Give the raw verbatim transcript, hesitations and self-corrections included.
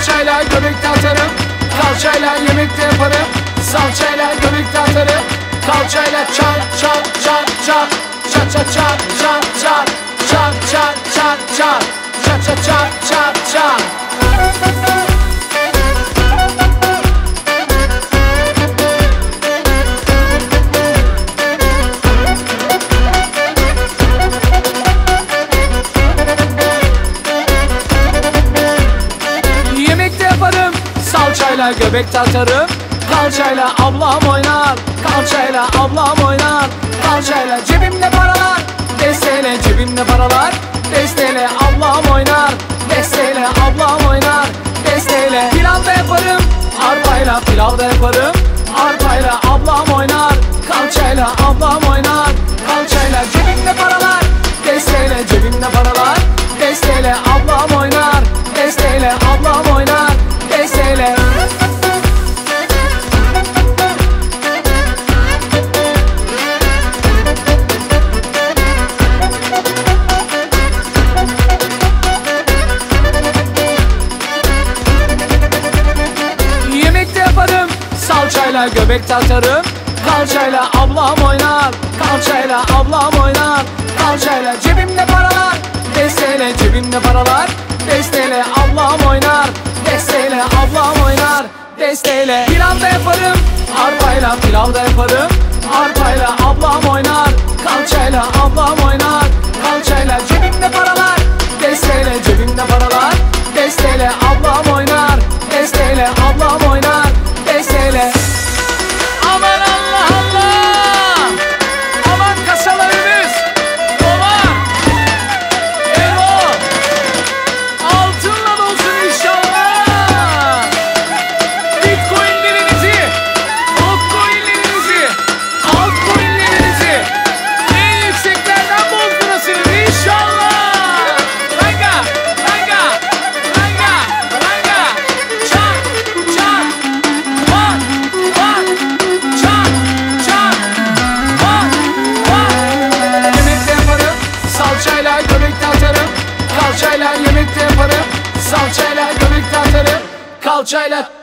Salçayla göbekte atarım, kalçayla yemekte yaparım. Salçayla göbekte atarım, kalçayla çar çar çar çar. Çar çar çar çar çar. Çar çar çar çar. Çar çar çar çar çar. Yemekte yaparım, salçayla göbekte atarım. Kalçayla ablam oynar, kalçayla ablam oynar. Kalçayla cebimde paralar, desteyle cebimde paralar. Desteyle ablam oynar, desteyle ablam oynar. Desteyle pilav da yaparım, arpayla pilav da yaparım. Arpayla ablam oynar, kalçayla ablam oynar. Kalçayla cebimde paralar, desteyle cebimde paralar. Desteyle ablam oynar, desteyle ablam oynar. Desteyle. Yemekte yaparım, salçayla göbekte atarım. Kalçayla ablam oynar, kalçayla ablam oynar. Kalçayla cebimde paralar, desteyle cebimde paralar. Desteyle ablam oynar, desteyle ablam oynar. Desteyle pilav da yaparım, arpayla pilav da yaparım. Arpayla ablam oynar, kalçayla ablam oynar. Kalçayla cebimde paralar, desteyle cebimde paralar. Desteyle ablam oynar, desteyle ablam oynar. Desteyle. Aman Allah Allah! Aman kasalarımız dolar, euro, altınla dolsun inşallah. Bitcoinlerinizi, altcoinlerinizi, altcoinlerinizi en yükseklerden bozdurasınız inşallah. Ranga, ranga, ranga, ranga. Çak, çak, bak, bak. Çak, çak, bak, bak. Yemekte yaparım, salçayla göbekte atarım. Kalçayla yemekte yaparım, salçayla göbekte atarım. Kalçayla